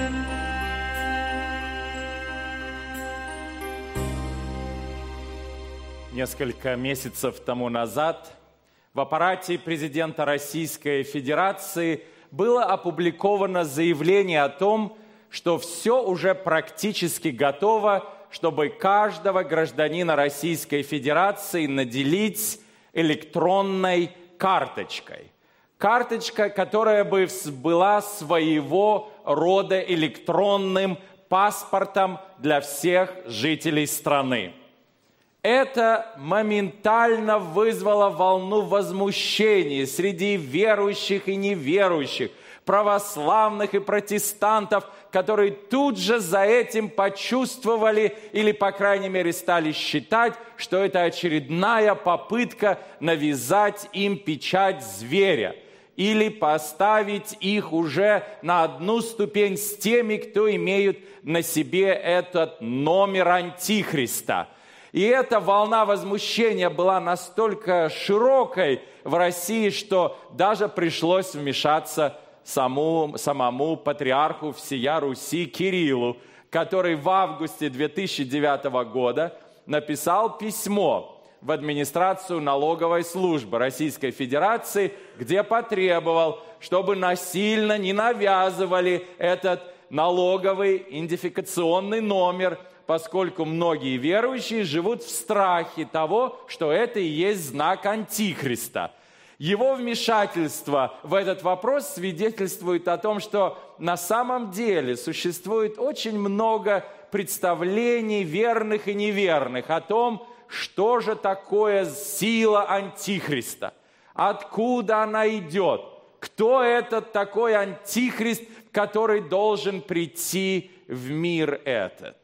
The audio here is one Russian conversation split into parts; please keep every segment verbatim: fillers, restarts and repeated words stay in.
Несколько месяцев тому назад в аппарате президента Российской Федерации было опубликовано заявление о том, что все уже практически готово, чтобы каждого гражданина Российской Федерации наделить электронной карточкой. Карточка, которая бы была своего рода электронным паспортом для всех жителей страны. Это моментально вызвало волну возмущения среди верующих и неверующих, православных и протестантов, которые тут же за этим почувствовали или, по крайней мере, стали считать, что это очередная попытка навязать им печать зверя или поставить их уже на одну ступень с теми, кто имеют на себе этот номер Антихриста. И эта волна возмущения была настолько широкой в России, что даже пришлось вмешаться самому, самому патриарху всея Руси Кириллу, который в августе две тысячи девятого года написал письмо в администрацию налоговой службы Российской Федерации, где потребовал, чтобы насильно не навязывали этот налоговый идентификационный номер, поскольку многие верующие живут в страхе того, что это и есть знак Антихриста. Его вмешательство в этот вопрос свидетельствует о том, что на самом деле существует очень много представлений верных и неверных о том, что же такое сила Антихриста, откуда она идет, кто этот такой Антихрист, который должен прийти в мир этот.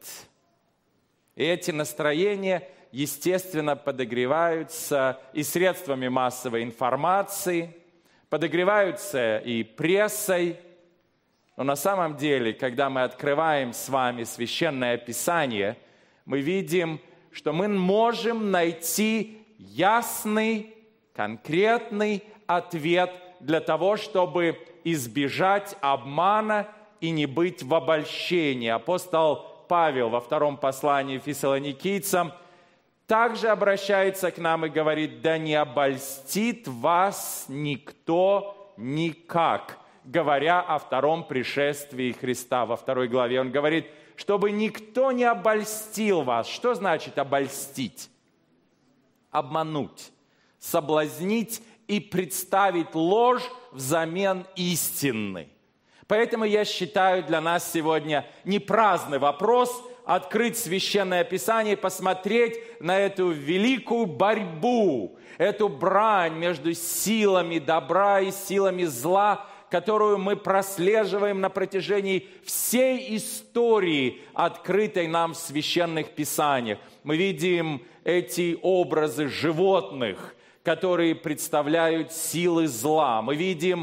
И эти настроения, естественно, подогреваются и средствами массовой информации, подогреваются и прессой. Но на самом деле, когда мы открываем с вами Священное Писание, мы видим, что мы можем найти ясный, конкретный ответ для того, чтобы избежать обмана и не быть в обольщении. Апостол Павел во втором послании Фессалоникийцам также обращается к нам и говорит: «Да не обольстит вас никто никак», говоря о втором пришествии Христа. Во второй главе он говорит, чтобы никто не обольстил вас. Что значит обольстить? Обмануть, соблазнить и представить ложь взамен истины. Поэтому я считаю, для нас сегодня не праздный вопрос открыть Священное Писание и посмотреть на эту великую борьбу, эту брань между силами добра и силами зла, которую мы прослеживаем на протяжении всей истории, открытой нам в Священных Писаниях. Мы видим эти образы животных, которые представляют силы зла. Мы видим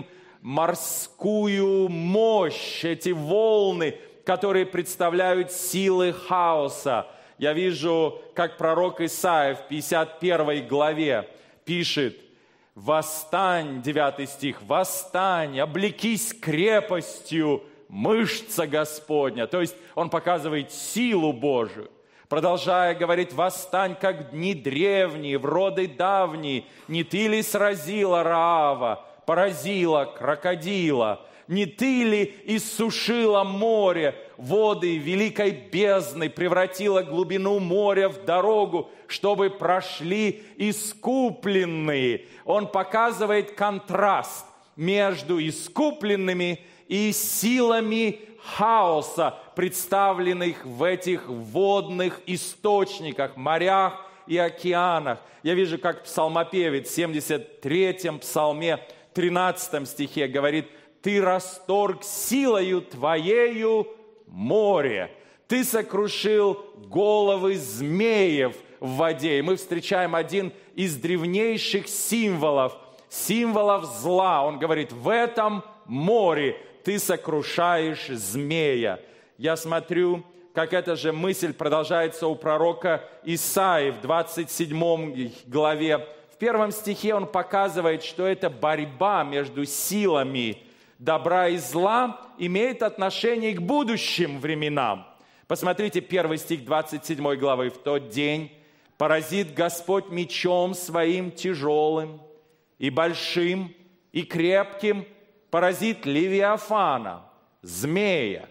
морскую мощь, эти волны, которые представляют силы хаоса. Я вижу, как пророк Исаия в пятьдесят первой главе пишет: «Восстань», девятый стих, «восстань, облекись крепостью, мышца Господня». То есть он показывает силу Божию. Продолжая говорить: «Восстань, как дни древние, в роды давние, не ты ли сразила Раава, поразила крокодила? Не ты ли иссушила море, воды великой бездны, превратила глубину моря в дорогу, чтобы прошли искупленные?» Он показывает контраст между искупленными и силами хаоса, представленных в этих водных источниках, морях и океанах. Я вижу, как псалмопевец в семьдесят третьем псалме, тринадцатом стихе говорит: «Ты расторг силою Твоею море, Ты сокрушил головы змеев в воде». И мы встречаем один из древнейших символов, символов зла. Он говорит: в этом море Ты сокрушаешь змея. Я смотрю, как эта же мысль продолжается у пророка Исаии в двадцать седьмой главе. В первом стихе он показывает, что это борьба между силами добра и зла имеет отношение к будущим временам. Посмотрите первый стих двадцать седьмой главы. «В тот день поразит Господь мечом своим тяжелым и большим и крепким, поразит Левиафана, змея,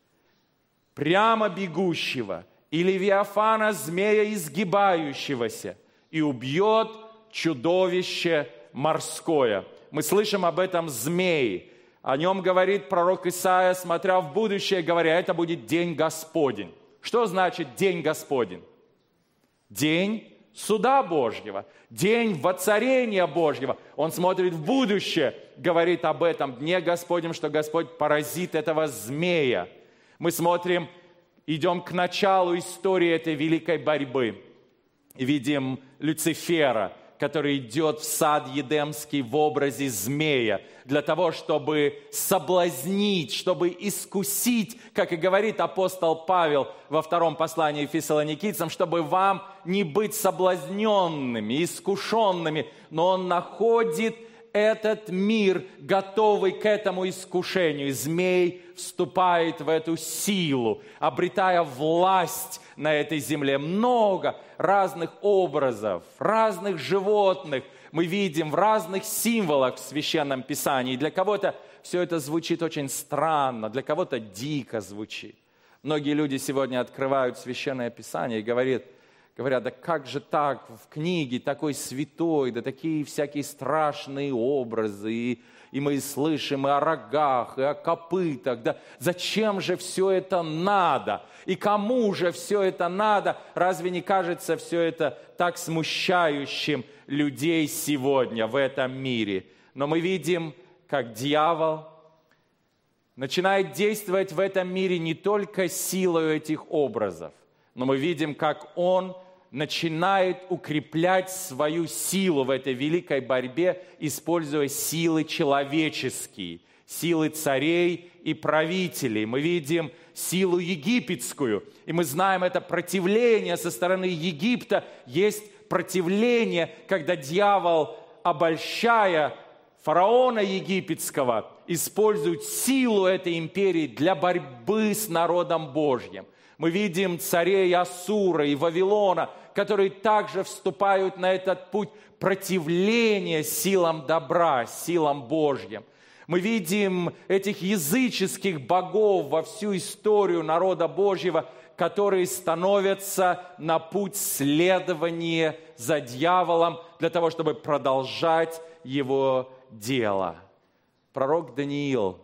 прямо бегущего, и Левиафана, змея изгибающегося, и убьет чудовище морское». Мы слышим об этом змее. О нем говорит пророк Исаия, смотря в будущее, говоря, это будет день Господень. Что значит день Господень? День суда Божьего, день воцарения Божьего. Он смотрит в будущее, говорит об этом дне Господнем, что Господь поразит этого змея. Мы смотрим, идем к началу истории этой великой борьбы. И видим Люцифера, который идет в сад Едемский в образе змея, для того, чтобы соблазнить, чтобы искусить, как и говорит апостол Павел во втором послании Фессалоникийцам, чтобы вам не быть соблазненными, искушенными, но он находит этот мир, готовый к этому искушению. Змей вступает в эту силу, обретая власть на этой земле. Много разных образов, разных животных мы видим в разных символах в Священном Писании. Для кого-то все это звучит очень странно, для кого-то дико звучит. Многие люди сегодня открывают Священное Писание и говорят, говорят, да как же так, в книге такой святой, да такие всякие страшные образы, и, и мы слышим и о рогах, и о копытах, да зачем же все это надо? И кому же все это надо? Разве не кажется все это так смущающим людей сегодня в этом мире? Но мы видим, как дьявол начинает действовать в этом мире не только силой этих образов, но мы видим, как он начинает укреплять свою силу в этой великой борьбе, используя силы человеческие, силы царей и правителей. Мы видим силу египетскую, и мы знаем это противление со стороны Египта. Есть противление, когда дьявол, обольщая фараона египетского, использует силу этой империи для борьбы с народом Божьим. Мы видим царей Ассура и Вавилона, которые также вступают на этот путь противления силам добра, силам Божьим. Мы видим этих языческих богов во всю историю народа Божьего, которые становятся на путь следования за дьяволом для того, чтобы продолжать его дело. Пророк Даниил,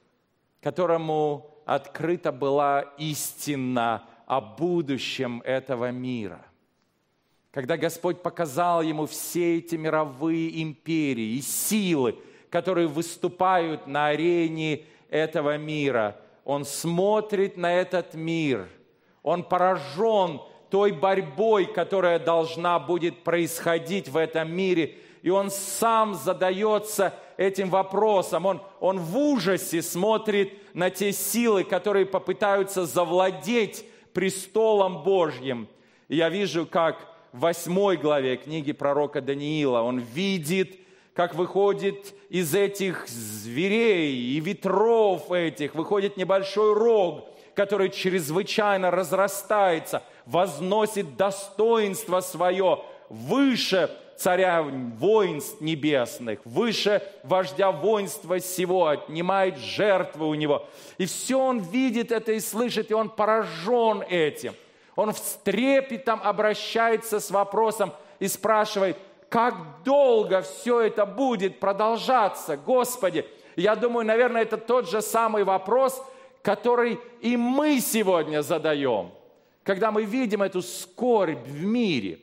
которому открыта была истина о будущем этого мира. Когда Господь показал ему все эти мировые империи и силы, которые выступают на арене этого мира, он смотрит на этот мир, он поражен той борьбой, которая должна будет происходить в этом мире, и он сам задается этим вопросом. Он, он в ужасе смотрит на те силы, которые попытаются завладеть престолом Божьим. И я вижу, как в восьмой главе книги пророка Даниила он видит, как выходит из этих зверей и ветров этих, выходит небольшой рог, который чрезвычайно разрастается, возносит достоинство свое выше царя воинств небесных, выше вождя воинства сего, отнимает жертвы у него. И все он видит это и слышит, и он поражен этим. Он с трепетом обращается с вопросом и спрашивает, как долго все это будет продолжаться, Господи? Я думаю, наверное, это тот же самый вопрос, который и мы сегодня задаем, когда мы видим эту скорбь в мире,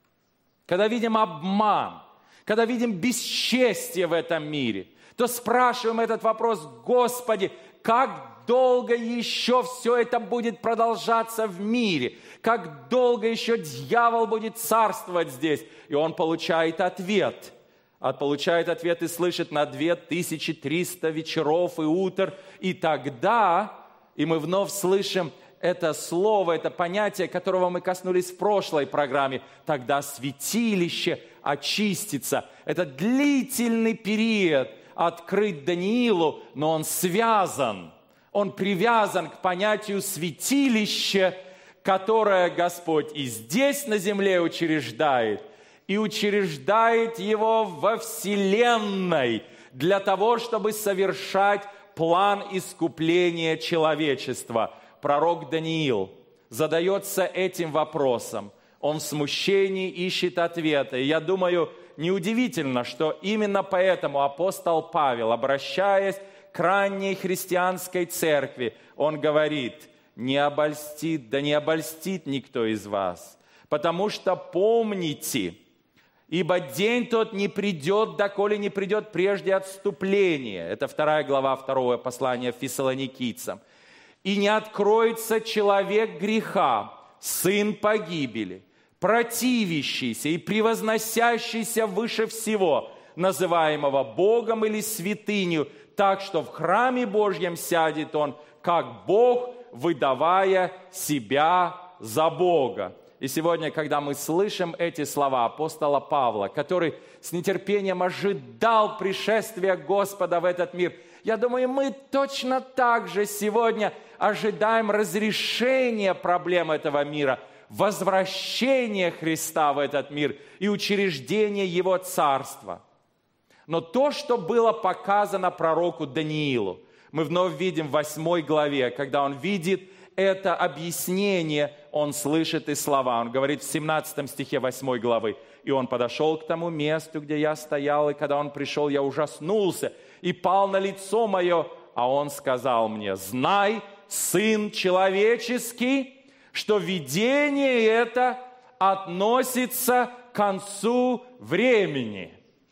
когда видим обман, когда видим бесчестие в этом мире, то спрашиваем этот вопрос, Господи, как долго еще все это будет продолжаться в мире? Как долго еще дьявол будет царствовать здесь? И он получает ответ. Он получает ответ и слышит на две тысячи триста вечеров и утр. И тогда, и мы вновь слышим это слово, это понятие, которого мы коснулись в прошлой программе, тогда святилище очистится. Это длительный период открыт Даниилу, но он связан. Он привязан к понятию святилища, которое Господь и здесь на земле учреждает, и учреждает его во вселенной для того, чтобы совершать план искупления человечества. Пророк Даниил задается этим вопросом. Он в смущении ищет ответа. И я думаю, неудивительно, что именно поэтому апостол Павел, обращаясь к ранней христианской церкви, он говорит: не обольстит, да не обольстит никто из вас, потому что помните, ибо день тот не придет, доколе не придет прежде отступления. Это вторая глава второго послания Фессалоникийцам. И не откроется человек греха, сын погибели, противящийся и превозносящийся выше всего, называемого Богом или святынью, так что в храме Божьем сядет он, как Бог, выдавая себя за Бога. И сегодня, когда мы слышим эти слова апостола Павла, который с нетерпением ожидал пришествия Господа в этот мир, я думаю, мы точно так же сегодня ожидаем разрешения проблем этого мира, возвращения Христа в этот мир и учреждения Его Царства. Но то, что было показано пророку Даниилу, мы вновь видим в восьмой главе, когда он видит это объяснение, он слышит и слова. Он говорит в семнадцатом стихе восьмой главы: «И он подошел к тому месту, где я стоял, и когда он пришел, я ужаснулся и пал на лицо мое, а он сказал мне: знай, Сын человеческий, что видение это относится к концу времени».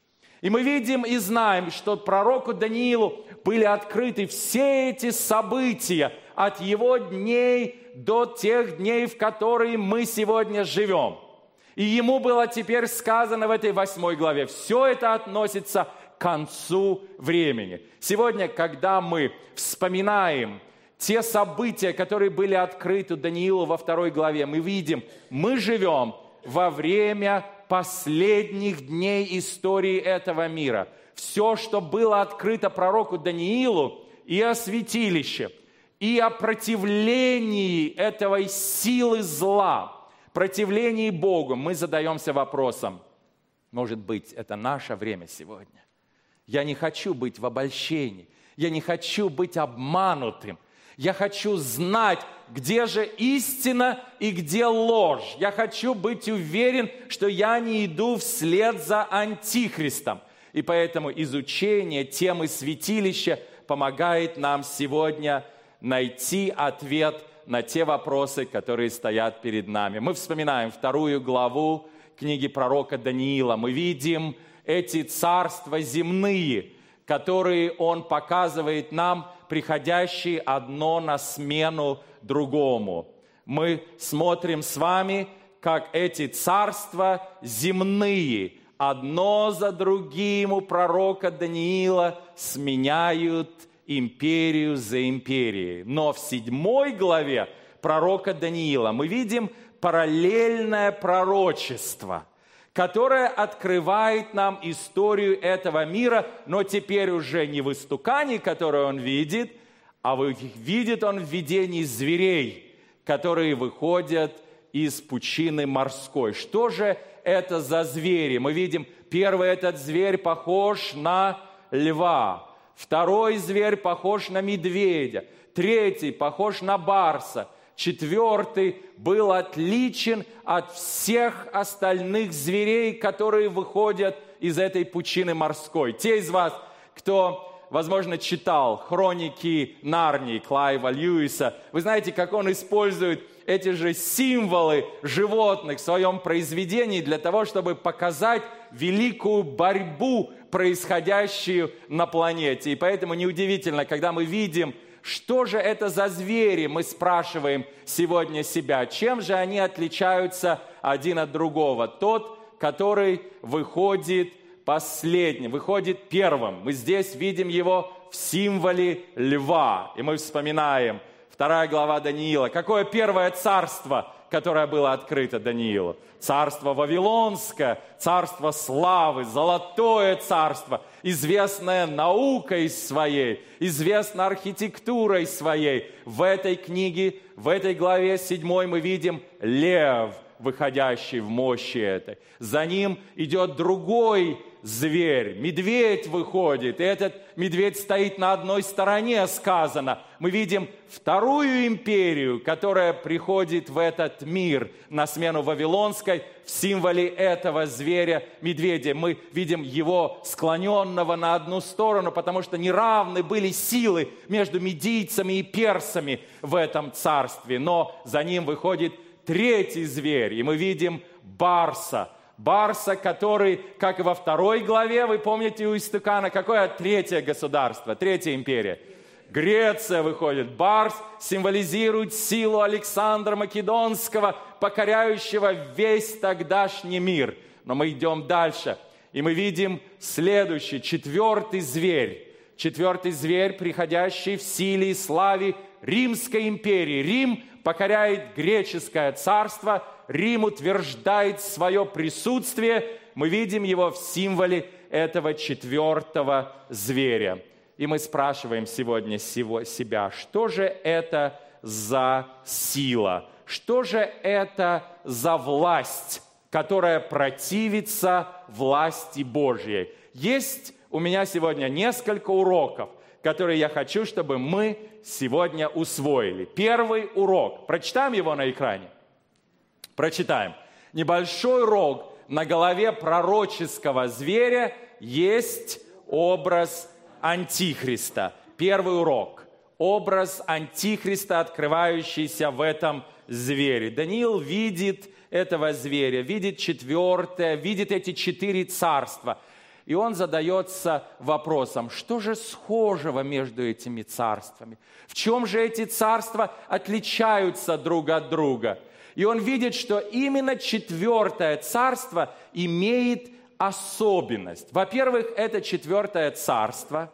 И мы видим и знаем, что пророку Даниилу были открыты все эти события от его дней до тех дней, в которые мы сегодня живем. И ему было теперь сказано в этой восьмой главе: все это относится к концу времени. Сегодня, когда мы вспоминаем те события, которые были открыты Даниилу во второй главе, мы видим, мы живем во время последних дней истории этого мира. Все, что было открыто пророку Даниилу и о святилище, и о противлении этой силы зла, противлении Богу, мы задаемся вопросом: может быть, это наше время сегодня? Я не хочу быть в обольщении, я не хочу быть обманутым. Я хочу знать, где же истина и где ложь. Я хочу быть уверен, что я не иду вслед за антихристом. И поэтому изучение темы святилища помогает нам сегодня найти ответ на те вопросы, которые стоят перед нами. Мы вспоминаем вторую главу книги пророка Даниила. Мы видим эти царства земные, которые он показывает нам, приходящие одно на смену другому. Мы смотрим с вами, как эти царства земные одно за другим у пророка Даниила сменяют империю за империей. Но в седьмой главе пророка Даниила мы видим параллельное пророчество, которое открывает нам историю этого мира, но теперь уже не в истукане, которое он видит, а видит он в видении зверей, которые выходят из пучины морской. Что же это за звери? Мы видим, первый этот зверь похож на льва, второй зверь похож на медведя, третий похож на барса, четвертый был отличен от всех остальных зверей, которые выходят из этой пучины морской. Те из вас, кто, возможно, читал «Хроники Нарнии» Клайва Льюиса, вы знаете, как он использует эти же символы животных в своем произведении для того, чтобы показать великую борьбу, происходящую на планете. И поэтому неудивительно, когда мы видим, что же это за звери, мы спрашиваем сегодня себя, чем же они отличаются один от другого. Тот, который выходит последним, выходит первым. Мы здесь видим его в символе льва. И мы вспоминаем Вторая глава Даниила. Какое первое царство, которое было открыто Даниилу? Царство Вавилонское, царство славы, золотое царство, известное наукой своей, известно архитектурой своей. В этой книге, в этой главе седьмой мы видим лев, выходящий в мощи этой. За ним идет другой зверь, медведь выходит, и этот медведь стоит на одной стороне, сказано. Мы видим вторую империю, которая приходит в этот мир на смену Вавилонской, в символе этого зверя, медведя. Мы видим его склоненного на одну сторону, потому что неравны были силы между медийцами и персами в этом царстве. Но за ним выходит третий зверь, и мы видим барса. Барса, который, как и во второй главе, вы помните у истукана, какое третье государство, третья империя? Греция выходит. Барс символизирует силу Александра Македонского, покоряющего весь тогдашний мир. Но мы идем дальше, и мы видим следующий, четвертый зверь. Четвертый зверь, приходящий в силе и славе Римской империи. Рим покоряет греческое царство, Рим утверждает свое присутствие. Мы видим его в символе этого четвертого зверя. И мы спрашиваем сегодня себя, что же это за сила? Что же это за власть, которая противится власти Божьей? Есть у меня сегодня несколько уроков, которые я хочу, чтобы мы сегодня усвоили. Первый урок. Прочитаем его на экране. Прочитаем. Небольшой рог на голове пророческого зверя есть образ Антихриста. Первый урок. Образ Антихриста, открывающийся в этом звере. Даниил видит этого зверя, видит четвертое, видит эти четыре царства. И он задается вопросом, что же схожего между этими царствами? В чем же эти царства отличаются друг от друга? И он видит, что именно четвертое царство имеет особенность. Во-первых, это четвертое царство,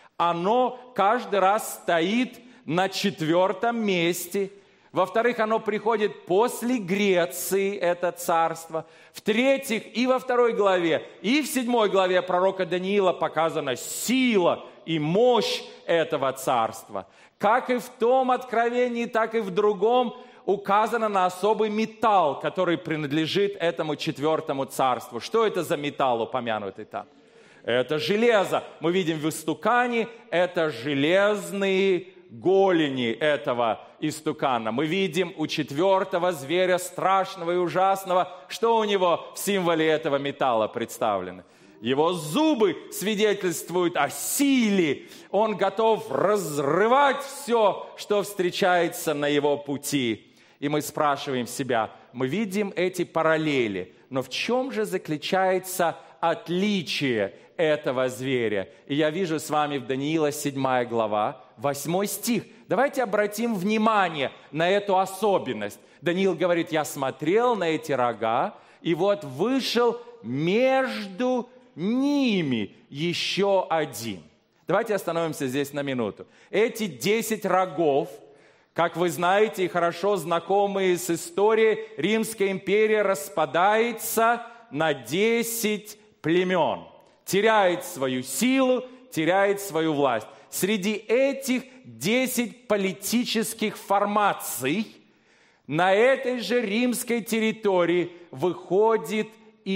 оно каждый раз стоит на четвертом месте. Во-вторых, оно приходит после Греции, это царство. В-третьих, и во второй главе, и в седьмой главе пророка Даниила показана сила и мощь этого царства. Как и в том откровении, так и в другом указано на особый металл, который принадлежит этому четвертому царству. Что это за металл, упомянутый там? Это железо. Мы видим в истукане, это железные голени этого истукана. Мы видим у четвертого зверя, страшного и ужасного, что у него в символе этого металла представлено. Его зубы свидетельствуют о силе. Он готов разрывать все, что встречается на его пути. И мы спрашиваем себя, мы видим эти параллели, но в чем же заключается отличие этого зверя? И я вижу с вами в Даниила седьмая глава, восьмой стих. Давайте обратим внимание на эту особенность. Даниил говорит, я смотрел на эти рога, и вот вышел между ними еще один. Давайте остановимся здесь на минуту. Эти десять рогов, как вы знаете и хорошо знакомые с историей, Римская империя распадается на десять племен. Теряет свою силу, теряет свою власть. Среди этих десяти политических формаций на этой же римской территории выходит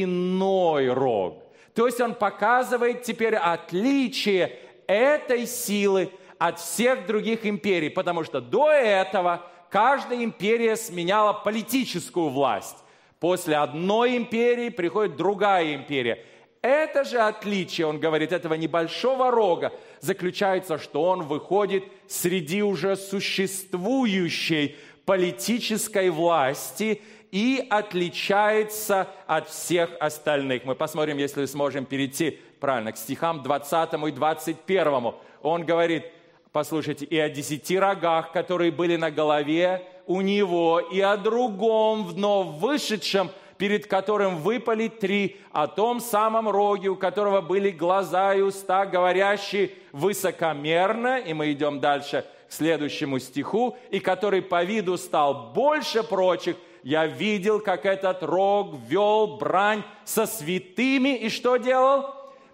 иной рог. То есть он показывает теперь отличие этой силы от всех других империй, потому что до этого каждая империя сменяла политическую власть. После одной империи приходит другая империя. Это же отличие, он говорит, этого небольшого рога заключается, что он выходит среди уже существующей политической власти и отличается от всех остальных. Мы посмотрим, если сможем перейти правильно к стихам двадцатому и двадцать первому. Он говорит, послушайте, и о десяти рогах, которые были на голове у него, и о другом, вновь вышедшем, перед которым выпали три, о том самом роге, у которого были глаза и уста, говорящие высокомерно, и мы идем дальше к следующему стиху, и который по виду стал больше прочих, я видел, как этот рог вел брань со святыми, и что делал?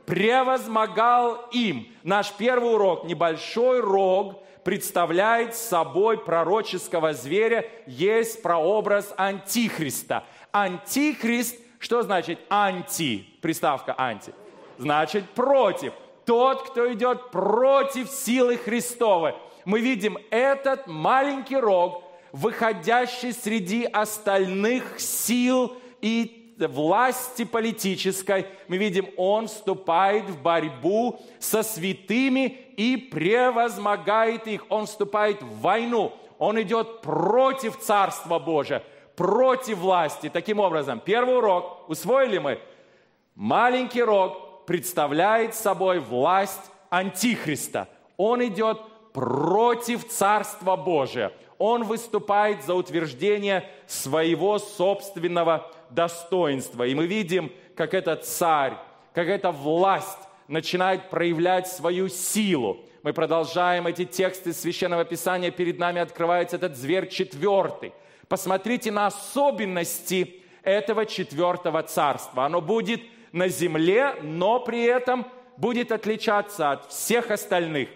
Превозмогал им. Наш первый урок, небольшой рог, представляет собой пророческого зверя, есть прообраз Антихриста. Антихрист, что значит анти? Приставка анти. Значит против. Тот, кто идет против силы Христовой. Мы видим этот маленький рог, выходящий среди остальных сил и власти политической. Мы видим, он вступает в борьбу со святыми и превозмогает их. Он вступает в войну. Он идет против Царства Божия, против власти. Таким образом, первый урок усвоили мы. Маленький рог представляет собой власть Антихриста. Он идет против Царства Божия. Он выступает за утверждение своего собственного достоинства. И мы видим, как этот царь, как эта власть начинает проявлять свою силу. Мы продолжаем эти тексты Священного Писания. Перед нами открывается этот зверь четвертый. Посмотрите на особенности этого четвертого царства. Оно будет на земле, но при этом будет отличаться от всех остальных.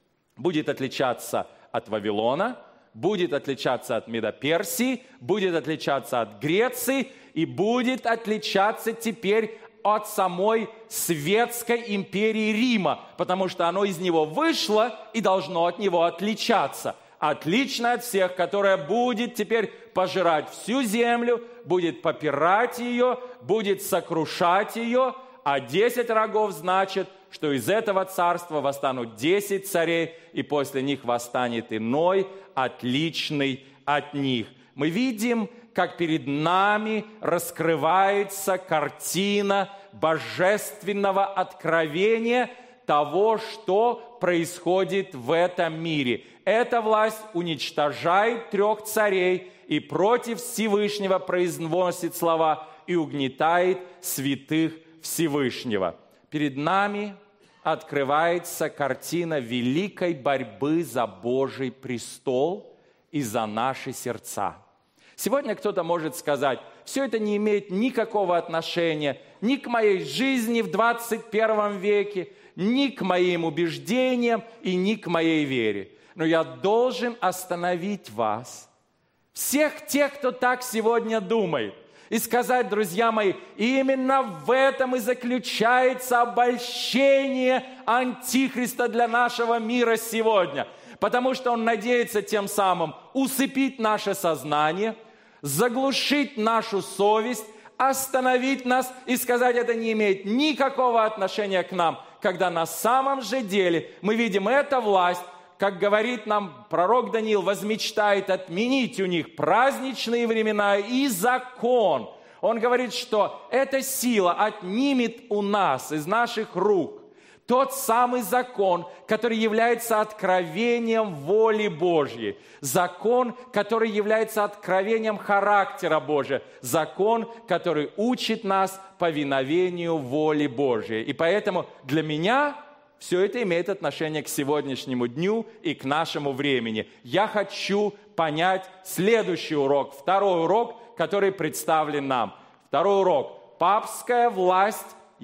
Будет отличаться от Вавилона, будет отличаться от Медоперсии, будет отличаться от Греции и будет отличаться теперь от самой светской империи Рима, потому что оно из него вышло и должно от него отличаться. Отлично от всех, которая будет теперь пожирать всю землю, будет попирать ее, будет сокрушать ее, а десять рогов значит, что из этого царства восстанут десять царей, и после них восстанет иной, отличный от них. Мы видим, как перед нами раскрывается картина божественного откровения того, что происходит в этом мире. Эта власть уничтожает трех царей и против Всевышнего произносит слова и угнетает святых Всевышнего. Перед нами открывается картина великой борьбы за Божий престол и за наши сердца. Сегодня кто-то может сказать, все это не имеет никакого отношения ни к моей жизни в двадцать первом веке, ни к моим убеждениям и ни к моей вере. Но я должен остановить вас, всех тех, кто так сегодня думает, и сказать, друзья мои, именно в этом и заключается обольщение Антихриста для нашего мира сегодня. Потому что он надеется тем самым усыпить наше сознание, заглушить нашу совесть, остановить нас и сказать, это не имеет никакого отношения к нам. Когда на самом же деле мы видим эту власть, как говорит нам пророк Даниил, возмечтает отменить у них праздничные времена и закон. Он говорит, что эта сила отнимет у нас, из наших рук, тот самый закон, который является откровением воли Божьей. Закон, который является откровением характера Божия. Закон, который учит нас повиновению воли Божьей. И поэтому для меня все это имеет отношение к сегодняшнему дню и к нашему времени. Я хочу понять следующий урок, второй урок, который представлен нам. Второй урок. Папская власть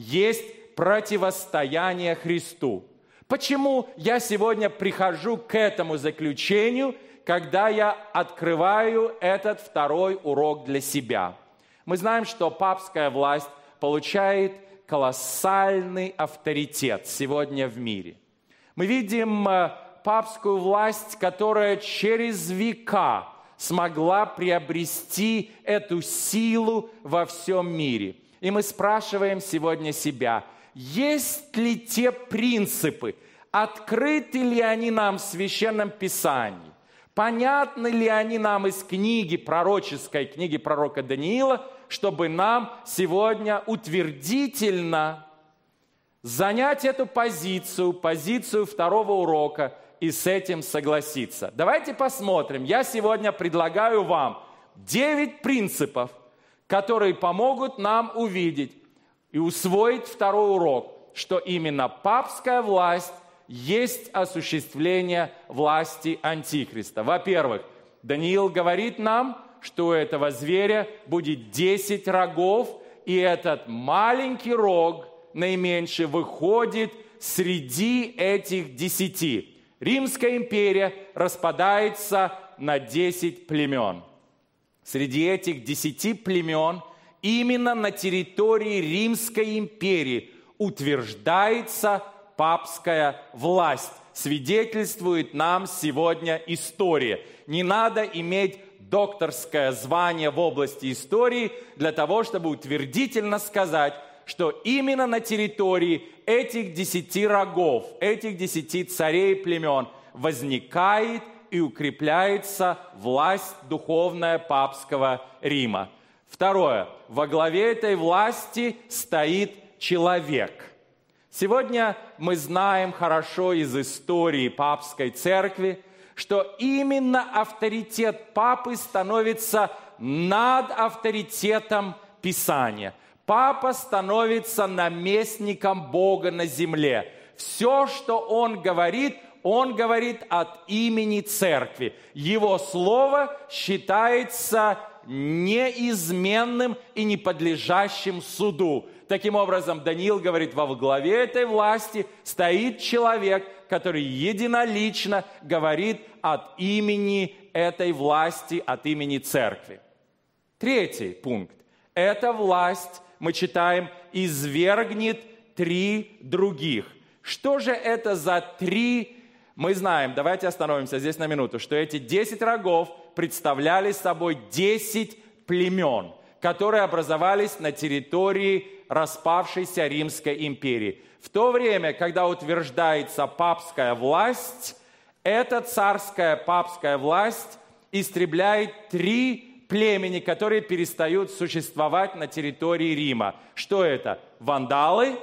есть противостояние Христу. Почему я сегодня прихожу к этому заключению, когда я открываю этот второй урок для себя? Мы знаем, что папская власть получает колоссальный авторитет сегодня в мире. Мы видим папскую власть, которая через века смогла приобрести эту силу во всем мире. И мы спрашиваем сегодня себя, есть ли те принципы, открыты ли они нам в Священном Писании, понятны ли они нам из книги пророческой, книги пророка Даниила, чтобы нам сегодня утвердительно занять эту позицию, позицию второго урока и с этим согласиться. Давайте посмотрим. Я сегодня предлагаю вам девять принципов, которые помогут нам увидеть и усвоить второй урок, что именно папская власть есть осуществление власти Антихриста. Во-первых, Даниил говорит нам, что у этого зверя будет десять рогов, и этот маленький рог, наименьший, выходит среди этих десяти. Римская империя распадается на десять племен. Среди этих десяти племен именно на территории Римской империи утверждается папская власть. Свидетельствует нам сегодня история. Не надо иметь докторское звание в области истории для того, чтобы утвердительно сказать, что именно на территории этих десяти рогов, этих десяти царей и племен возникает и укрепляется власть духовная папского Рима. Второе. Во главе этой власти стоит человек. Сегодня мы знаем хорошо из истории папской церкви, что именно авторитет папы становится над авторитетом Писания. Папа становится наместником Бога на земле. Все, что он говорит, он говорит от имени церкви. Его слово считается неизменным и не подлежащим суду. Таким образом, Даниил говорит, во главе этой власти стоит человек, который единолично говорит от имени этой власти, от имени церкви. Третий пункт. Эта власть, мы читаем, извергнет три других. Что же это за три? Мы знаем, давайте остановимся здесь на минуту, что эти десять рогов представляли собой десять племен, которые образовались на территории распавшейся Римской империи. В то время, когда утверждается папская власть, эта царская папская власть истребляет три племени, которые перестают существовать на территории Рима. Что это? Вандалы,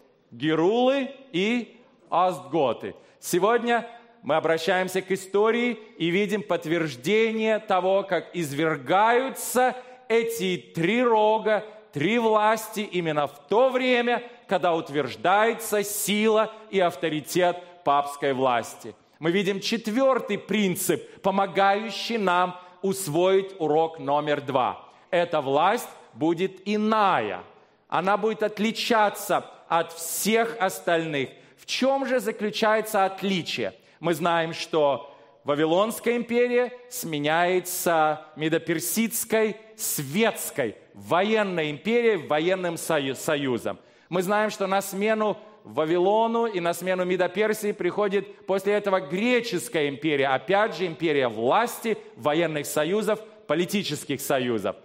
герулы и остготы. Сегодня мы обращаемся к истории и видим подтверждение того, как извергаются эти три рога, три власти именно в то время, когда утверждается сила и авторитет папской власти. Мы видим четвертый принцип, помогающий нам усвоить урок номер два. Эта власть будет иная. Она будет отличаться от всех остальных. В чем же заключается отличие? Мы знаем, что Вавилонская империя сменяется Медоперсидской, светской, военной империей, военным союзом. Мы знаем, что на смену Вавилону и на смену Медоперсии приходит после этого греческая империя, опять же империя власти, военных союзов, политических союзов.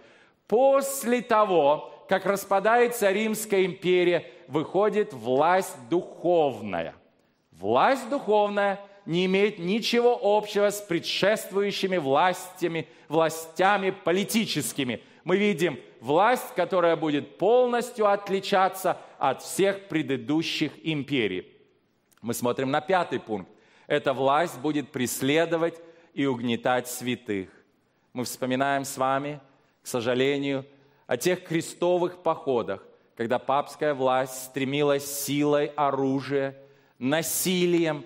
После того, как распадается Римская империя, выходит власть духовная. Власть духовная не имеет ничего общего с предшествующими властями, властями политическими. Мы видим власть, которая будет полностью отличаться от всех предыдущих империй. Мы смотрим на пятый пункт. Эта власть будет преследовать и угнетать святых. Мы вспоминаем с вами, к сожалению, о тех крестовых походах, когда папская власть стремилась силой оружия, насилием,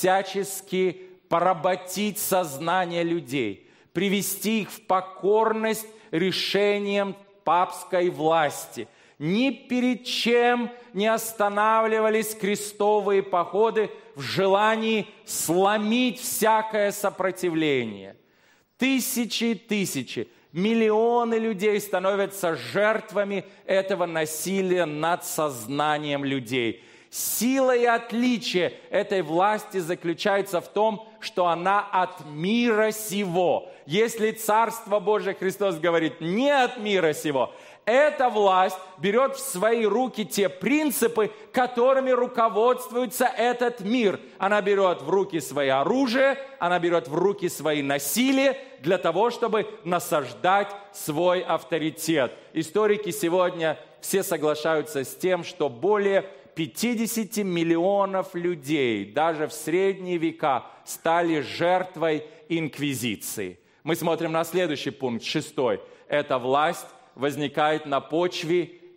всячески поработить сознание людей, привести их в покорность решениям папской власти. Ни перед чем не останавливались крестовые походы в желании сломить всякое сопротивление. Тысячи и тысячи, миллионы людей становятся жертвами этого насилия над сознанием людей. Сила и отличие этой власти заключается в том, что она от мира сего. Если Царство Божие, Христос говорит, не от мира сего, эта власть берет в свои руки те принципы, которыми руководствуется этот мир. Она берет в руки свои оружие, она берет в руки свои насилия для того, чтобы насаждать свой авторитет. Историки сегодня все соглашаются с тем, что более пятьдесят миллионов людей даже в средние века стали жертвой инквизиции. Мы смотрим на следующий пункт, шестой. Эта власть возникает на почве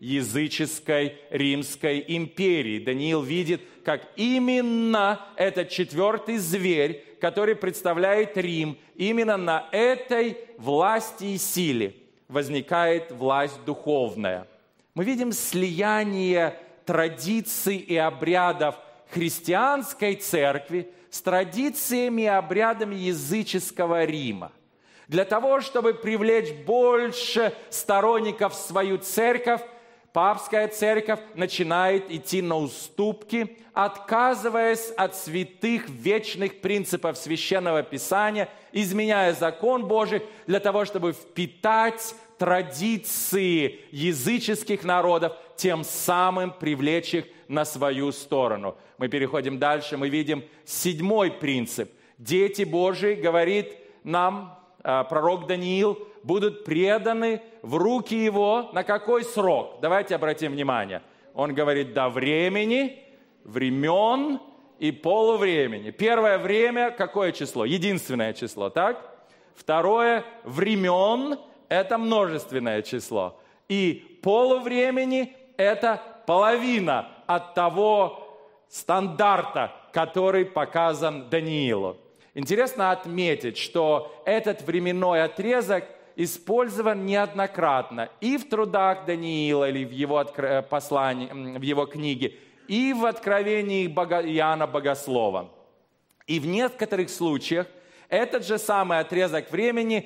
языческой Римской империи. Даниил видит, как именно этот четвертый зверь, который представляет Рим, именно на этой власти и силе возникает власть духовная. Мы видим слияние традиций и обрядов христианской церкви с традициями и обрядами языческого Рима. Для того, чтобы привлечь больше сторонников в свою церковь, папская церковь начинает идти на уступки, отказываясь от святых вечных принципов Священного Писания, изменяя закон Божий для того, чтобы впитать традиции языческих народов, тем самым привлечь их на свою сторону. Мы переходим дальше, мы видим седьмой принцип. Дети Божии, говорит нам пророк Даниил, будут преданы в руки его на какой срок? Давайте обратим внимание. Он говорит, до времени, времен и полувремени. Первое время, какое число? Единственное число, так? Второе, времен, это множественное число. И полувремени, это половина от того стандарта, который показан Даниилу. Интересно отметить, что этот временной отрезок использован неоднократно и в трудах Даниила, или в его послании, в его книге, и в откровении Иоанна Богослова. И в некоторых случаях этот же самый отрезок времени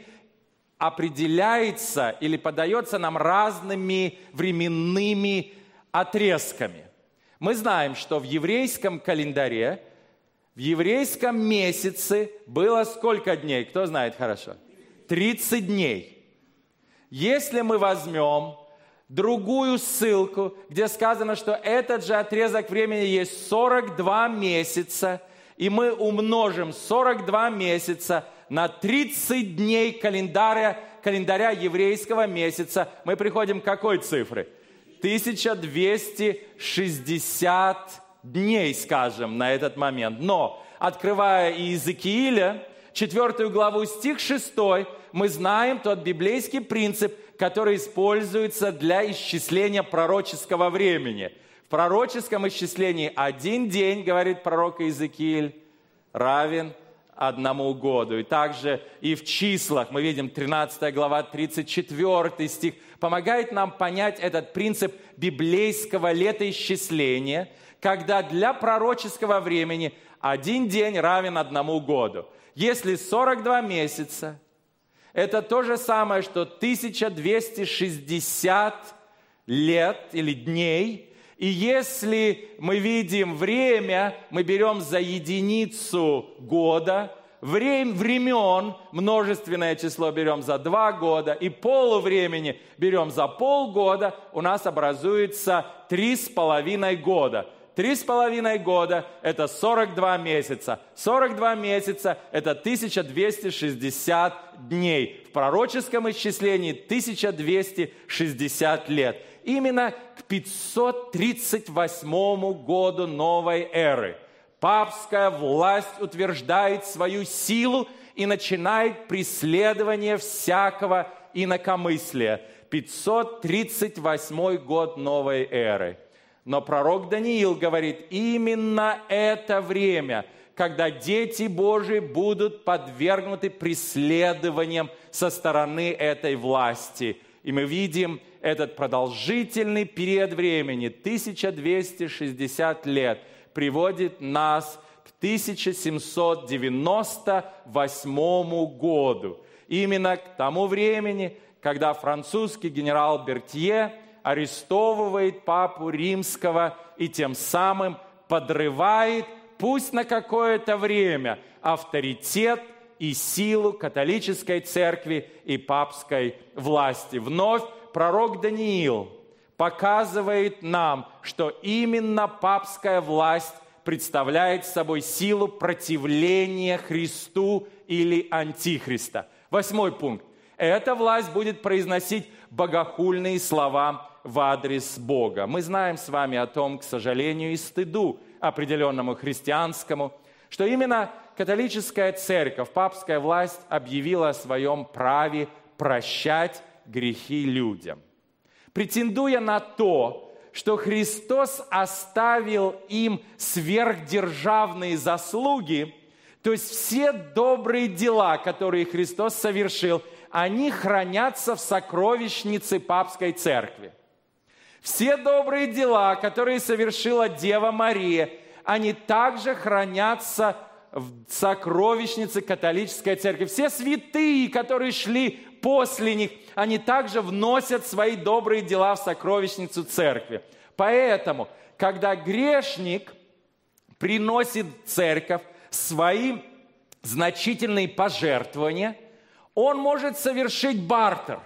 определяется или подается нам разными временными отрезками. Мы знаем, что в еврейском календаре, в еврейском месяце было сколько дней? Кто знает хорошо? тридцать дней. Если мы возьмем другую ссылку, где сказано, что этот же отрезок времени есть сорок два месяца, и мы умножим сорок два месяца на тридцать дней календаря, календаря еврейского месяца, мы приходим к какой цифре? тысяча двести шестьдесят дней, скажем, на этот момент. Но, открывая Иезекииля, четвертую главу, стих шестой, мы знаем тот библейский принцип, который используется для исчисления пророческого времени. В пророческом исчислении один день, говорит пророк Иезекииль, равен одному году. И также и в числах мы видим тринадцатая глава, тридцать четвёртый стих, помогает нам понять этот принцип библейского летоисчисления, когда для пророческого времени один день равен одному году. Если сорок два месяца, это то же самое, что тысяча двести шестьдесят лет или дней. И если мы видим время, мы берем за единицу года, время, времен, множественное число берем за два года, и полувремени берем за полгода, у нас образуется три с половиной года. Три с половиной года – это сорок два месяца. сорок два месяца – это тысяча двести шестьдесят дней. В пророческом исчислении тысяча двести шестьдесят лет. Именно к пятьсот тридцать восьмому году новой эры папская власть утверждает свою силу и начинает преследование всякого инакомыслия. пятьсот тридцать восьмой год новой эры. Но пророк Даниил говорит, именно это время, когда дети Божии будут подвергнуты преследованиям со стороны этой власти. И мы видим этот продолжительный период времени, тысяча двести шестьдесят лет, приводит нас к тысяча семьсот девяносто восьмому году. Именно к тому времени, когда французский генерал Бертье арестовывает папу римского и тем самым подрывает, пусть на какое-то время, авторитет и силу католической церкви и папской власти. Вновь пророк Даниил показывает нам, что именно папская власть представляет собой силу противления Христу или Антихриста. Восьмой пункт. Эта власть будет произносить богохульные слова в адрес Бога. Мы знаем с вами о том, к сожалению, и стыду определенному христианскому, что именно католическая церковь, папская власть объявила о своем праве прощать грехи людям. претендуя на то, что Христос оставил им сверхдержавные заслуги, то есть все добрые дела, которые Христос совершил, они хранятся в сокровищнице Папской Церкви. Все добрые дела, которые совершила Дева Мария, они также хранятся в сокровищнице католической церкви. Все святые, которые шли после них, они также вносят свои добрые дела в сокровищницу церкви. Поэтому, когда грешник приносит в церковь свои значительные пожертвования, он может совершить бартер.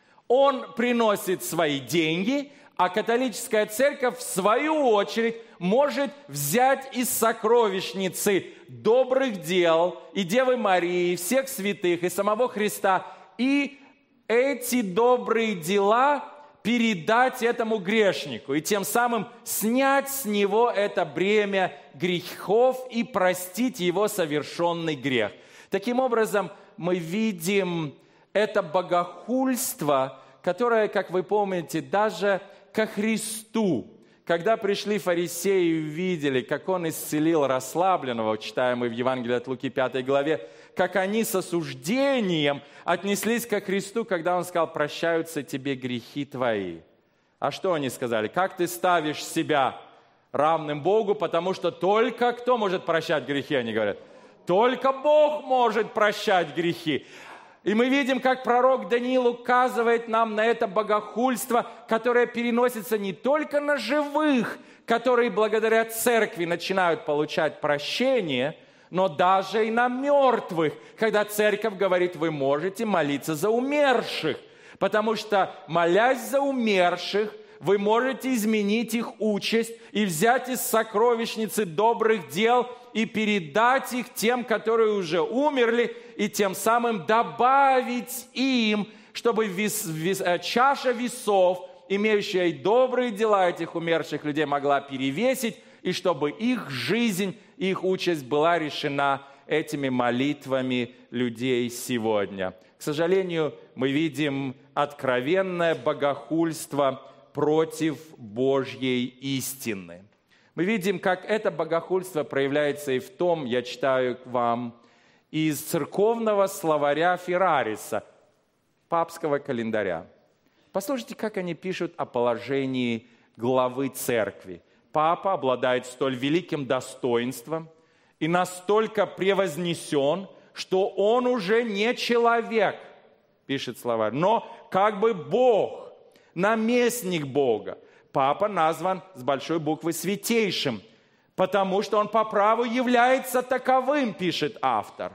Он приносит свои деньги, а католическая церковь, в свою очередь, может взять из сокровищницы добрых дел и Девы Марии, и всех святых, и самого Христа, и эти добрые дела передать этому грешнику, и тем самым снять с него это бремя грехов и простить его совершенный грех. Таким образом, мы видим это богохульство, которое, как вы помните, даже ко Христу, когда пришли фарисеи и увидели, как Он исцелил расслабленного, читаем мы в Евангелии от Луки пятой главе, как они с осуждением отнеслись ко Христу, когда Он сказал: «Прощаются тебе грехи твои». А что они сказали? «Как ты ставишь себя равным Богу, потому что только кто может прощать грехи?» Они говорят. Только Бог может прощать грехи. И мы видим, как пророк Даниил указывает нам на это богохульство, которое переносится не только на живых, которые благодаря церкви начинают получать прощение, но даже и на мертвых, когда церковь говорит: вы можете молиться за умерших, потому что, молясь за умерших, вы можете изменить их участь и взять из сокровищницы добрых дел и передать их тем, которые уже умерли, и тем самым добавить им, чтобы вес, вес, чаша весов, имеющая и добрые дела этих умерших людей, могла перевесить, и чтобы их жизнь, их участь была решена этими молитвами людей сегодня. К сожалению, мы видим откровенное богохульство против Божьей истины. Мы видим, как это богохульство проявляется и в том, я читаю вам из церковного словаря Феррариса, папского календаря. Послушайте, как они пишут о положении главы церкви. Папа обладает столь великим достоинством и настолько превознесен, что он уже не человек, пишет словарь, но как бы Бог, наместник Бога. Папа назван с большой буквы святейшим, потому что он по праву является таковым, пишет автор.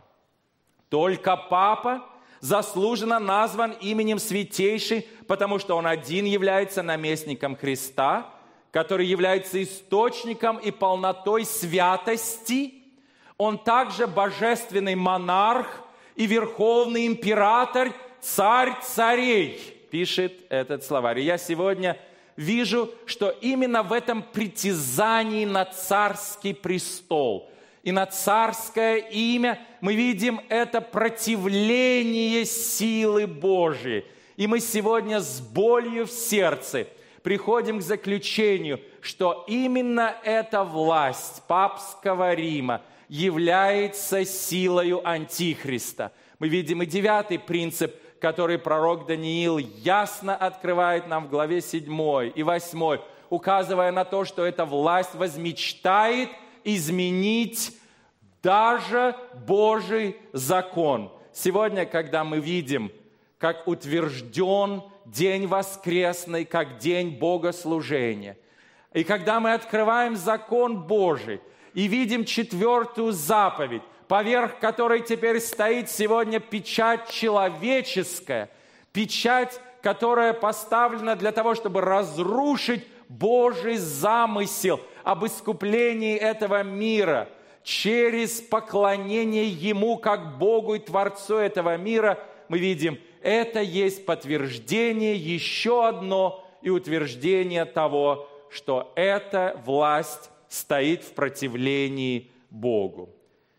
Только Папа заслуженно назван именем святейший, потому что он один является наместником Христа, который является источником и полнотой святости. Он также божественный монарх и верховный император, царь царей, пишет этот словарь. И я сегодня вижу, что именно в этом притязании на царский престол и на царское имя мы видим это противление силы Божьей. И мы сегодня с болью в сердце приходим к заключению, что именно эта власть папского Рима является силою Антихриста. Мы видим и девятый принцип, который пророк Даниил ясно открывает нам в главе седьмой и восьмой, указывая на то, что эта власть возмечтает изменить даже Божий закон. Сегодня, когда мы видим, как утвержден день воскресный, как день богослужения, и когда мы открываем закон Божий и видим четвертую заповедь, поверх которой теперь стоит сегодня печать человеческая, печать, которая поставлена для того, чтобы разрушить Божий замысел об искуплении этого мира через поклонение Ему как Богу и Творцу этого мира, мы видим, это есть подтверждение еще одно и утверждение того, что эта власть стоит в противлении Богу.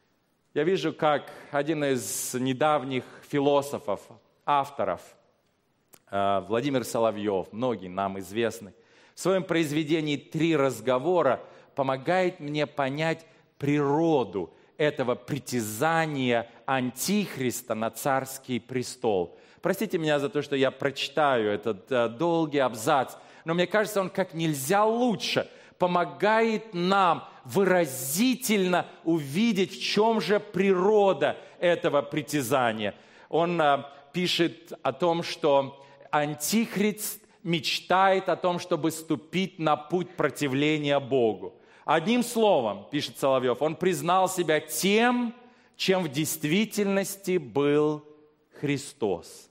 Я вижу, как один из недавних философов, авторов, Владимир Соловьев, многие нам известны, в своем произведении «Три разговора» помогает мне понять природу этого притязания антихриста на царский престол. Простите меня за то, что я прочитаю этот uh, долгий абзац, но мне кажется, он как нельзя лучше помогает нам выразительно увидеть, в чем же природа этого притязания. Он uh, пишет о том, что антихрист мечтает о том, чтобы ступить на путь противления Богу. Одним словом, пишет Соловьев, он признал себя тем, чем в действительности был Христос.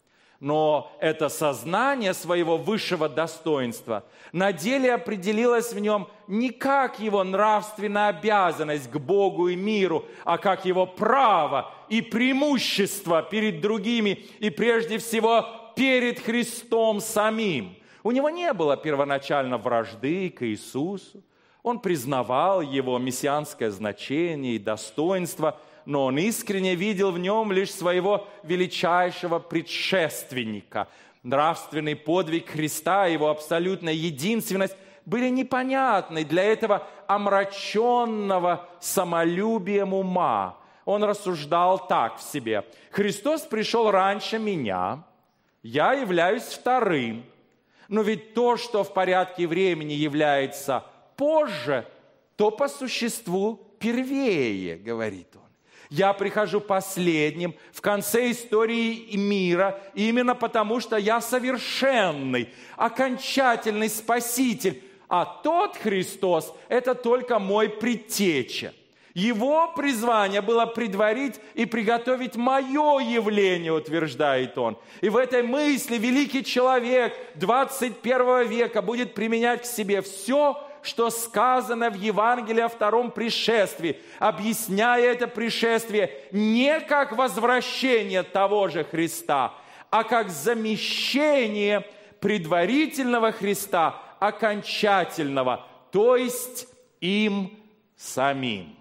Но это сознание своего высшего достоинства на деле определилось в нем не как его нравственная обязанность к Богу и миру, а как его право и преимущество перед другими и прежде всего перед Христом самим. У него не было первоначально вражды к Иисусу. Он признавал его мессианское значение и достоинство, но он искренне видел в нем лишь своего величайшего предшественника. Нравственный подвиг Христа, его абсолютная единственность были непонятны для этого омраченного самолюбием ума. Он рассуждал так в себе: «Христос пришел раньше меня, я являюсь вторым, но ведь то, что в порядке времени является позже, то по существу первее», говорит он. «Я прихожу последним в конце истории мира именно потому, что я совершенный, окончательный Спаситель, а тот Христос – это только мой предтеча. Его призвание было предварить и приготовить мое явление», утверждает он. И в этой мысли великий человек двадцать первого века будет применять к себе все, что сказано в Евангелии о втором пришествии, объясняя это пришествие не как возвращение того же Христа, а как замещение предварительного Христа, окончательного, то есть им самим.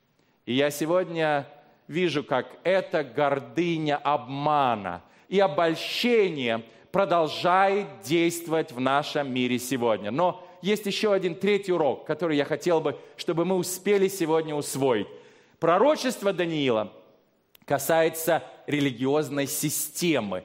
И я сегодня вижу, как эта гордыня обмана и обольщения продолжает действовать в нашем мире сегодня. Но есть еще один третий урок, который я хотел бы, чтобы мы успели сегодня усвоить. Пророчество Даниила касается религиозной системы,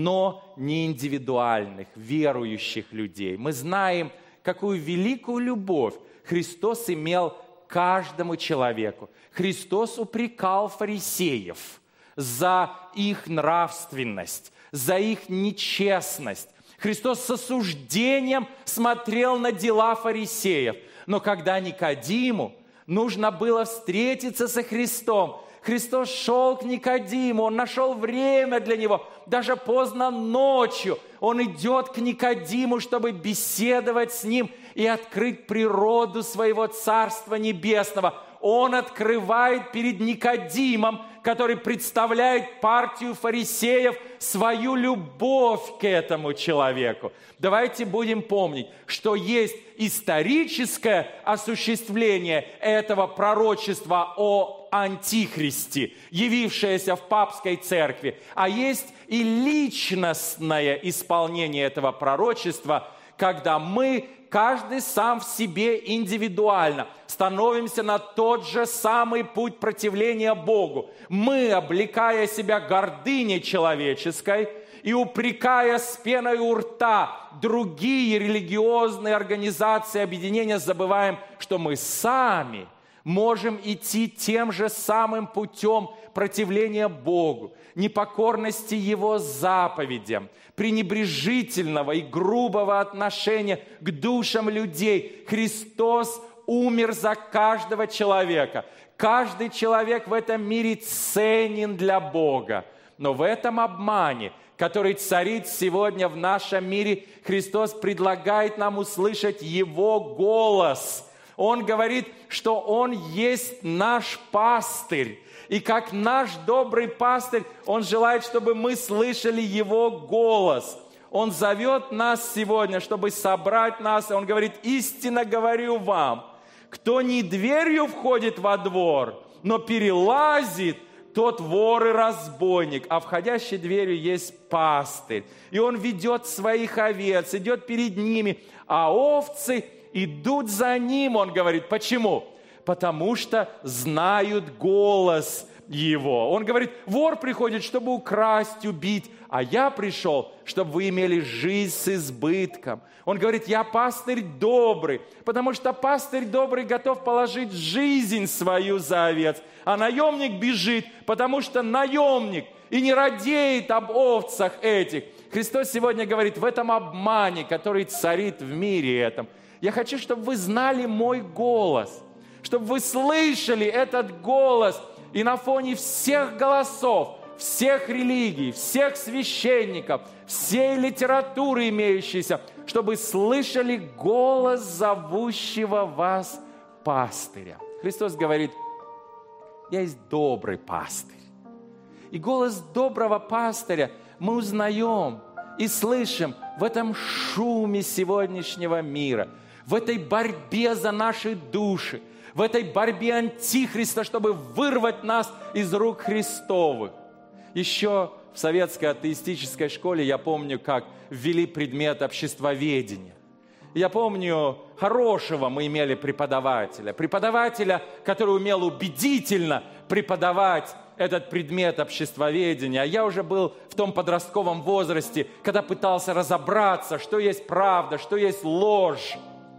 но не индивидуальных, верующих людей. Мы знаем, какую великую любовь Христос имел к каждому человеку. Христос упрекал фарисеев за их нравственность, за их нечестность. Христос с осуждением смотрел на дела фарисеев. Но когда Никодиму нужно было встретиться со Христом, Христос шел к Никодиму, Он нашел время для него. Даже поздно ночью Он идет к Никодиму, чтобы беседовать с ним и открыть природу своего Царства Небесного. Он открывает перед Никодимом, который представляет партию фарисеев, свою любовь к этому человеку. Давайте будем помнить, что есть историческое осуществление этого пророчества о антихристе, явившееся в папской церкви, а есть и личностное исполнение этого пророчества, когда мы, каждый сам в себе индивидуально, становимся на тот же самый путь противления Богу. Мы, облекая себя гордыней человеческой и упрекая с пеной у рта другие религиозные организации, объединения, забываем, что мы сами можем идти тем же самым путем противления Богу, непокорности Его заповедям, пренебрежительного и грубого отношения к душам людей. Христос умер за каждого человека. Каждый человек в этом мире ценен для Бога. Но в этом обмане, который царит сегодня в нашем мире, Христос предлагает нам услышать Его голос. Он говорит, что Он есть наш пастырь. И как наш добрый пастырь, Он желает, чтобы мы слышали Его голос. Он зовет нас сегодня, чтобы собрать нас. Он говорит: истинно говорю вам, кто не дверью входит во двор, но перелазит тот вор и разбойник, а входящей дверью есть пастырь. И он ведет своих овец, идет перед ними, а овцы идут за ним, он говорит. Почему? Потому что знают голос его. Он говорит, вор приходит, чтобы украсть, убить, а я пришел, чтобы вы имели жизнь с избытком. Он говорит, я пастырь добрый, потому что пастырь добрый готов положить жизнь свою за овец, а наемник бежит, потому что наемник и не радеет об овцах этих. Христос сегодня говорит, в этом обмане, который царит в мире этом, я хочу, чтобы вы знали мой голос, чтобы вы слышали этот голос, и на фоне всех голосов, всех религий, всех священников, всей литературы имеющейся, чтобы слышали голос зовущего вас пастыря. Христос говорит, я есть добрый пастырь. И голос доброго пастыря мы узнаем и слышим в этом шуме сегодняшнего мира, в этой борьбе за наши души, в этой борьбе Антихриста, чтобы вырвать нас из рук Христовых. Еще в советской атеистической школе я помню, как ввели предмет обществоведения. Я помню, хорошего мы имели преподавателя. Преподавателя, который умел убедительно преподавать этот предмет обществоведения. А я уже был в том подростковом возрасте, когда пытался разобраться, что есть правда, что есть ложь.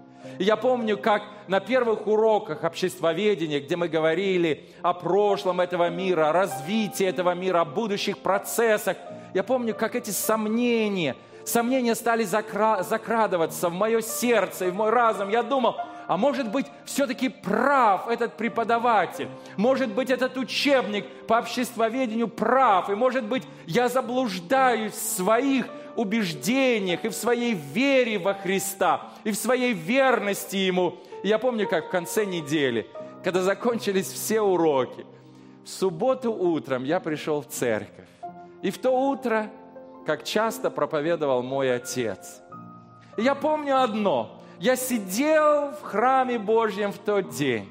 И я помню, как на первых уроках обществоведения, где мы говорили о прошлом этого мира, о развитии этого мира, о будущих процессах, я помню, как эти сомнения, сомнения стали закра- закрадываться в мое сердце и в мой разум. Я думал, а может быть, все-таки прав этот преподаватель, может быть, этот учебник по обществоведению прав, и может быть, я заблуждаюсь в своих убеждениях и в своей вере во Христа, и в своей верности Ему. И я помню, как в конце недели, когда закончились все уроки, в субботу утром я пришел в церковь. И в то утро, как часто проповедовал мой отец. И я помню одно. Я сидел в храме Божьем в тот день.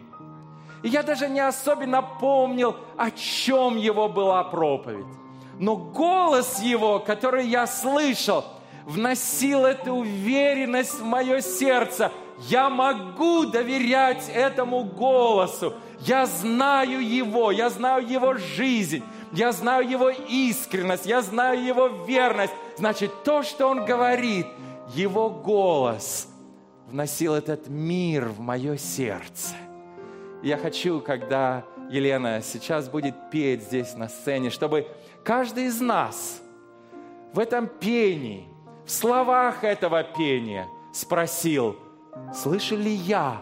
И я даже не особенно помнил, о чем его была проповедь. Но голос его, который я слышал, вносил эту уверенность в мое сердце. Я могу доверять этому голосу. Я знаю его, я знаю его жизнь, я знаю его искренность, я знаю его верность. Значит, то, что он говорит, его голос вносил этот мир в мое сердце. Я хочу, когда Елена сейчас будет петь здесь на сцене, чтобы каждый из нас в этом пении, в словах этого пения спросил, слышу ли я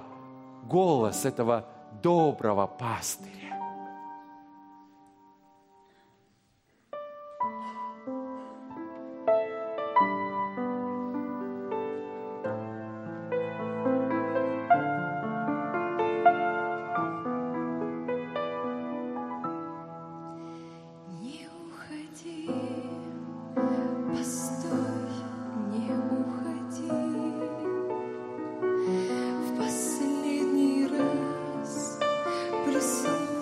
голос этого доброго пастыря? Последний раз присутствие.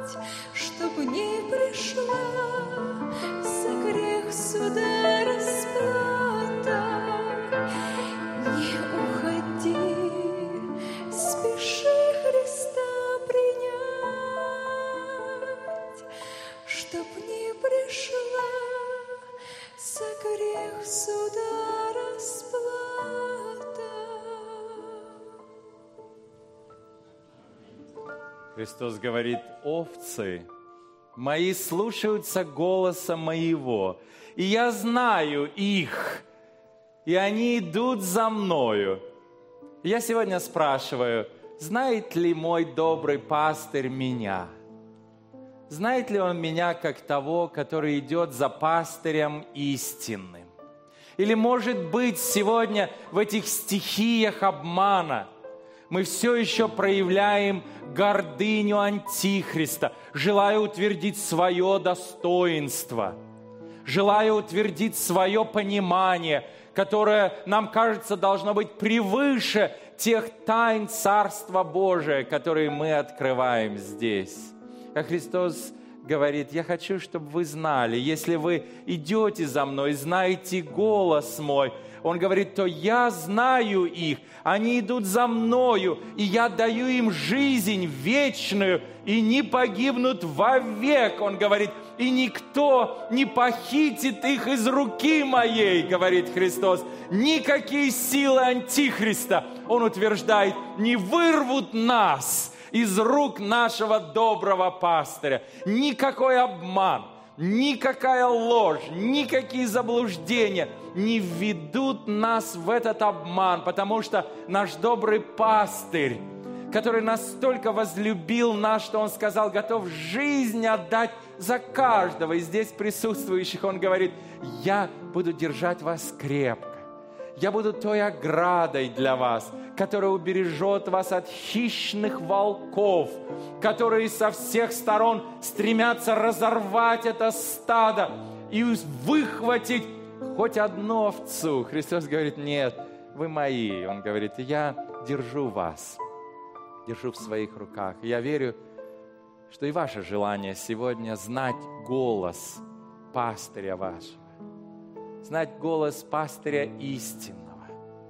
чтоб не пришла за грех суда расплата. Не уходи, спеши Христа принять, чтоб не пришла за грех суда расплата. Христос говорит: овцы мои слушаются голоса моего, и я знаю их, и они идут за мною. Я сегодня спрашиваю: знает ли мой добрый пастырь меня? Знает ли он меня как того, который идет за пастырем истинным? Или, может быть, сегодня в этих стихиях обмана мы все еще проявляем гордыню Антихриста, желая утвердить свое достоинство, желая утвердить свое понимание, которое, нам кажется, должно быть превыше тех тайн Царства Божия, которые мы открываем здесь. А Христос говорит: я хочу, чтобы вы знали, если вы идете за мной, знаете голос мой, Он говорит, то я знаю их, они идут за мною, и я даю им жизнь вечную, и не погибнут вовек. Он говорит, и никто не похитит их из руки моей, говорит Христос. Никакие силы Антихриста, Он утверждает, не вырвут нас из рук нашего доброго пастыря. Никакой обман, никакая ложь, никакие заблуждения не введут нас в этот обман, потому что наш добрый пастырь, который настолько возлюбил нас, что Он сказал, готов жизнь отдать за каждого из здесь присутствующих. Он говорит, я буду держать вас крепко. Я буду той оградой для вас, которая убережет вас от хищных волков, которые со всех сторон стремятся разорвать это стадо и выхватить хоть одну овцу. Христос говорит, нет, вы мои. Он говорит, я держу вас, держу в своих руках. И я верю, что и ваше желание сегодня знать голос пастыря вашего, знать голос пастыря истинного,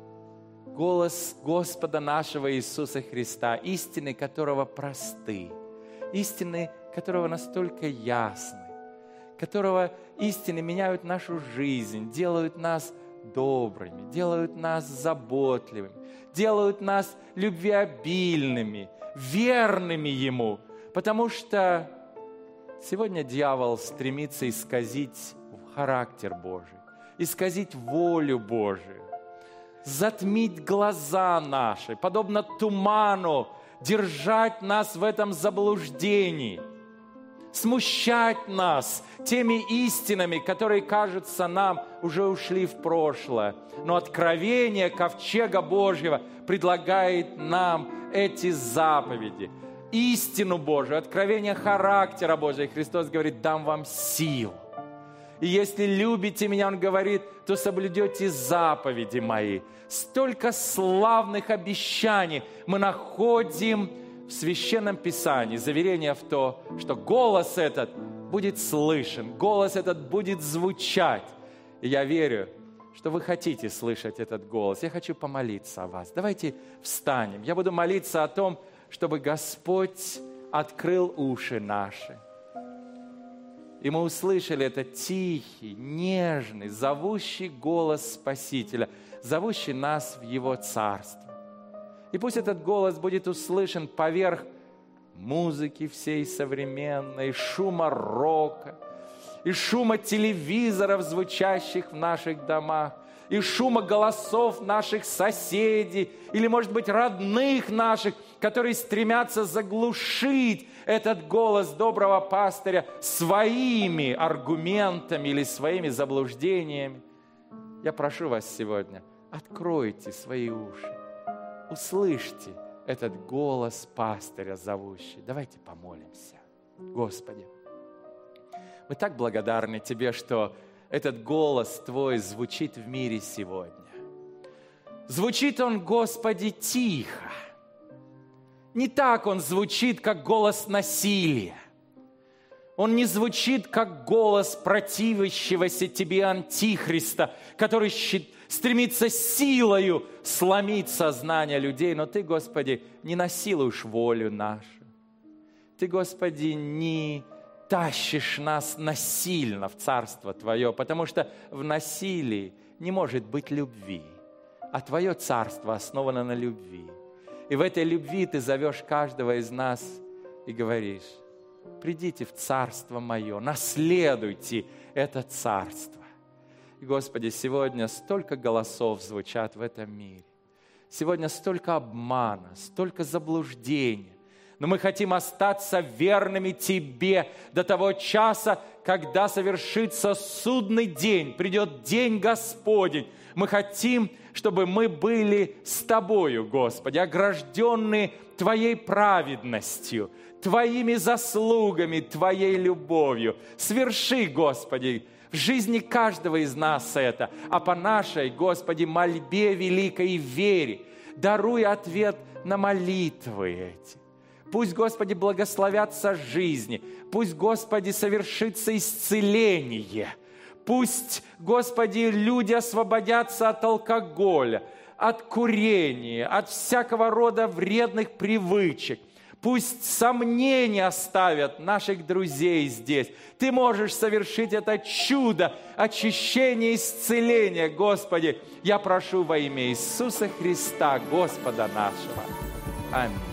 голос Господа нашего Иисуса Христа, истины которого просты, истины которого настолько ясны, которого истины меняют нашу жизнь, делают нас добрыми, делают нас заботливыми, делают нас любвеобильными, верными Ему, потому что сегодня дьявол стремится исказить характер Божий, исказить волю Божию, затмить глаза наши, подобно туману, держать нас в этом заблуждении, смущать нас теми истинами, которые, кажется, нам уже ушли в прошлое. Но откровение Ковчега Божьего предлагает нам эти заповеди, истину Божию, откровение характера Божия. Христос говорит, дам вам силу. И если любите меня, Он говорит, то соблюдете заповеди мои. Столько славных обещаний мы находим в Священном Писании. Заверение в то, что голос этот будет слышен, голос этот будет звучать. И я верю, что вы хотите слышать этот голос. Я хочу помолиться о вас. Давайте встанем. Я буду молиться о том, чтобы Господь открыл уши наши. И мы услышали этот тихий, нежный, зовущий голос Спасителя, зовущий нас в Его Царство. И пусть этот голос будет услышан поверх музыки всей современной, шума рока, и шума телевизоров, звучащих в наших домах, и шума голосов наших соседей, или, может быть, родных наших, которые стремятся заглушить этот голос доброго пастыря своими аргументами или своими заблуждениями. Я прошу вас сегодня, откройте свои уши, услышьте этот голос пастыря зовущий. Давайте помолимся. Господи, мы так благодарны Тебе, что этот голос Твой звучит в мире сегодня. Звучит он, Господи, тихо. Не так он звучит, как голос насилия. Он не звучит, как голос противящегося тебе антихриста, который стремится силою сломить сознание людей. Но Ты, Господи, не насилуешь волю нашу. Ты, Господи, не тащишь нас насильно в Царство Твое, потому что в насилии не может быть любви, а Твое Царство основано на любви. И в этой любви Ты зовешь каждого из нас и говоришь: придите в Царство Мое, наследуйте это Царство. И, Господи, сегодня столько голосов звучат в этом мире. Сегодня столько обмана, столько заблуждения. Но мы хотим остаться верными Тебе до того часа, когда совершится судный день, придет день Господень. Мы хотим, чтобы мы были с Тобою, Господи, огражденные Твоей праведностью, Твоими заслугами, Твоей любовью. Сверши, Господи, в жизни каждого из нас это, а по нашей, Господи, мольбе великой и вере даруй ответ на молитвы эти. Пусть, Господи, благословятся жизни. Пусть, Господи, совершится исцеление. Пусть, Господи, люди освободятся от алкоголя, от курения, от всякого рода вредных привычек. Пусть сомнения оставят наших друзей здесь. Ты можешь совершить это чудо очищения, исцеления, Господи. Я прошу во имя Иисуса Христа, Господа нашего. Аминь.